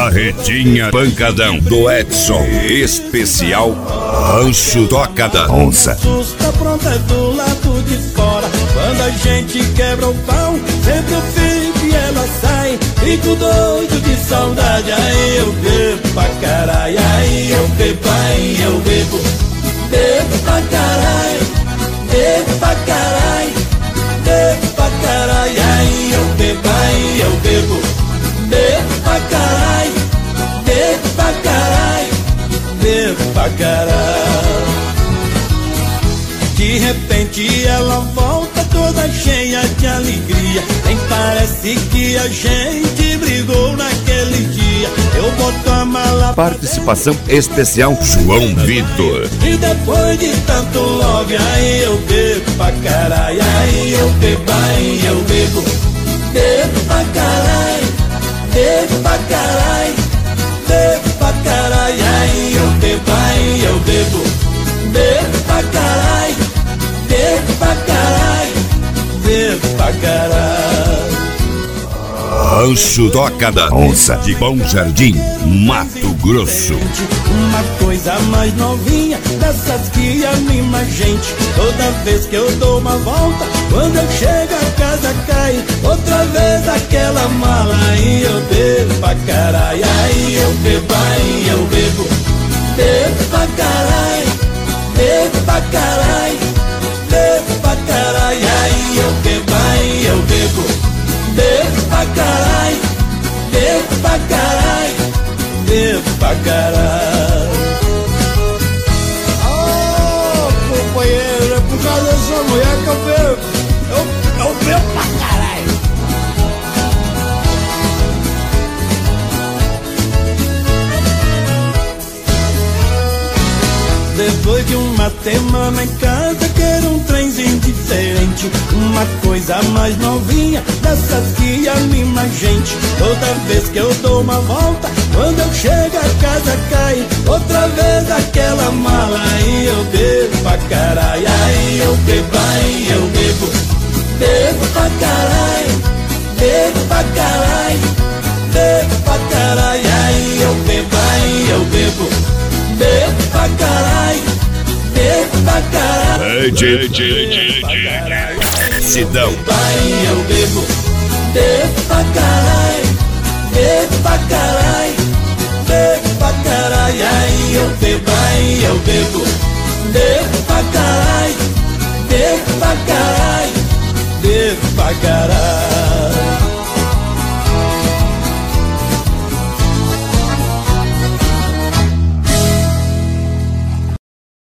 Barretinha Pancadão do Edson. Especial Rancho Toca da Onça. Tá pronta do lado de fora. Quando a gente quebra o pau, sempre eu fico e ela sai. Fico doido de saudade, aí eu bebo pra caralho. Aí eu bebo, aí eu bebo. Bebo pra caralho, bebo pra caralho, bebo pra caralho. Aí eu bebo, aí eu bebo. Bebo pra caralho, bebo pra caralho, bebo pra caralho. De repente ela volta toda cheia de alegria. Nem parece que a gente brigou naquele dia. Eu boto a mala. Participação especial João Vitor. E depois de tanto love, aí eu bebo pra caralho. Aí eu bebo, aí eu bebo. Bebo pra caralho, bebo pra caralho, bebo pra caralho. Aí eu bebo, aí eu bebo. Bebo pra caralho, bebo pra caralho, bebo pra caralho. Rancho Toca da Onça de Bom Jardim, Mato Grosso. Uma coisa mais novinha, dessas que anima a gente. Toda vez que eu dou uma volta, quando eu chego a casa cai outra vez aquela mala. Aí eu bebo pra caralho, aí eu bebo, aí eu bebo. Bebo pra caralho, bebo pra caralho, bebo pra caralho. Aí eu bebo, aí eu bebo. Bebo pra caralho, bebo pra caralho, bebo pra caralho. Oh, companheiro, é por causa dessa mulher que eu bebo. Eu bebo pra caralho. Depois de uma semana em casa, quero um trenzinho diferente. Uma coisa mais novinha, dessas que anima a gente. Toda vez que eu dou uma volta, quando eu chego a casa cai outra vez aquela mala. Aí eu bebo pra caralho, aí eu bebo, aí eu bebo. Bebo pra caralho, bebo pra caralho, bebo pra caralho. Aí eu bebo, aí eu bebo. Bebo pra caralho, bebo pra caralho. Sidão. Aí eu bebo, bebo pra caralho, bebo pra caralho, bebo pra caralho. Aí eu bebo, aí eu bebo. Bebo pra caralho, bebo pra caralho, bebo pra caralho.